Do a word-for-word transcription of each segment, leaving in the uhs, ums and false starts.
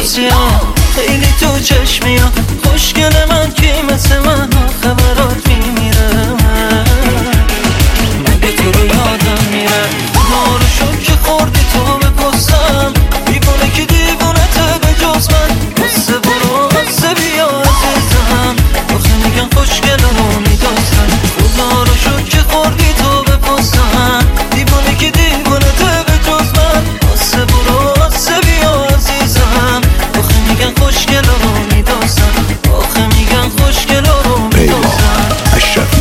روزی ها خیلی تو چشمی ها خوشگل من کی مثل من خبرات میمیرم مگه تو رو یادم میره نارو شد که خوردی تو بپسم دیوونه که دیوونه ته به جز من قصه برو قصه بیا عزیزم آخه میگن خوشگل رو میدازن خدا رو شد که خوردی تو بپسم دیوونه که دیوونه ته به جز من قصه برو قصه بیا عزیزم آخه میگن خوشگل رو میدازن آخه میگن خوشگل رو میدازن اشرفی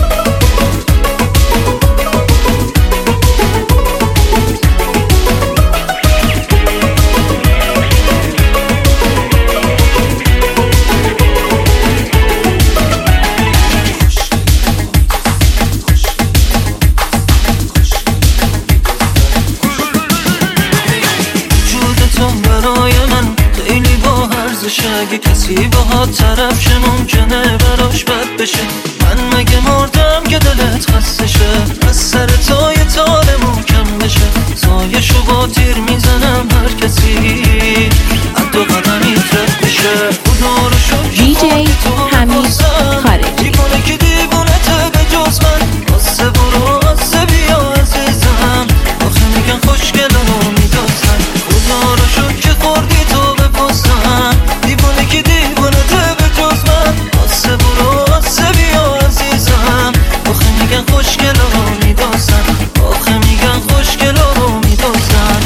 برای من خیلی با ارزشه اگه کسی باهات طرف شه ممکنه براش بد بشه من مگه مردم که دلت خسته شه از سر تای تالمون کم بشه سایشو با تیر میزنم هر کسی از دو قدمی رد بشه خدا رو شد دی جی حمید خارجی دیوونه که دیوونه ته به جز من قصه برو قصه بیا عزیزم آخه میگن خوشگل رو میدازن خدا رو شد که خوردی تو بپسم دیوونه که دیوونه ته به جز من قصه برو قصه بیا عزیزم آخه میگن خوشگل رو میدازن آخه میگن خوشگل رو میدازن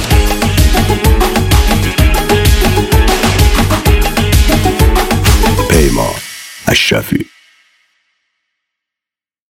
پیمان اشرفی